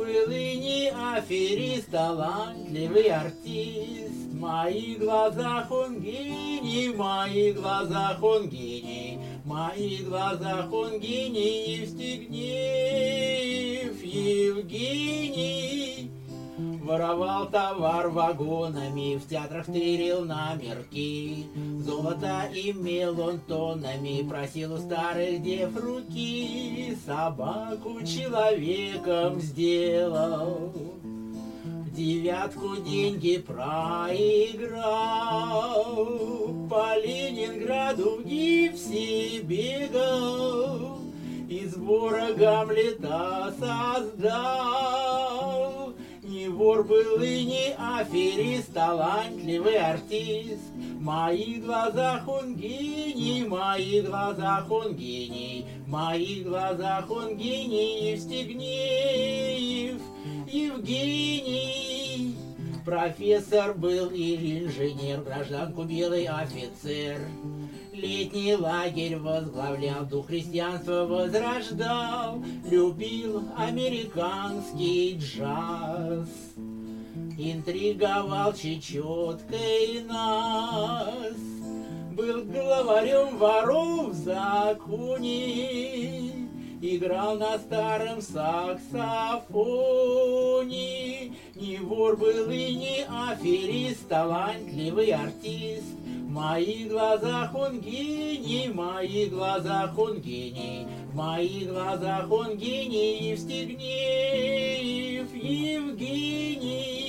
был и не аферист, талантливый артист. В моих глазах он гений, в моих глазах он гений, в моих глазах он гений, Евстигнеев Евгений. Воровал товар вагонами, в театрах тырил номерки. Золото имел он тоннами, просил у старых дев руки. Собаку человеком сделал, в девятку деньги проиграл. По Ленинграду в гипсе бегал, из вора Гамлета создал. Не вор был и не аферист, талантливый артист. В моих глазах он гений, в моих глазах он гений, в моих глазах он гений, Евстигнеев Евгений. Профессор был или инженер, в гражданку белый офицер. Летний лагерь возглавлял, дух христианства возрождал. Любил американский джаз, интриговал чечеткой нас. Был главарем воров в законе, играл на старом саксофоне. Не вор был и не аферист, талантливый артист. В моих глазах он гений, в моих глазах он гений, в моих глазах он гений, Евстигнеев Евгений.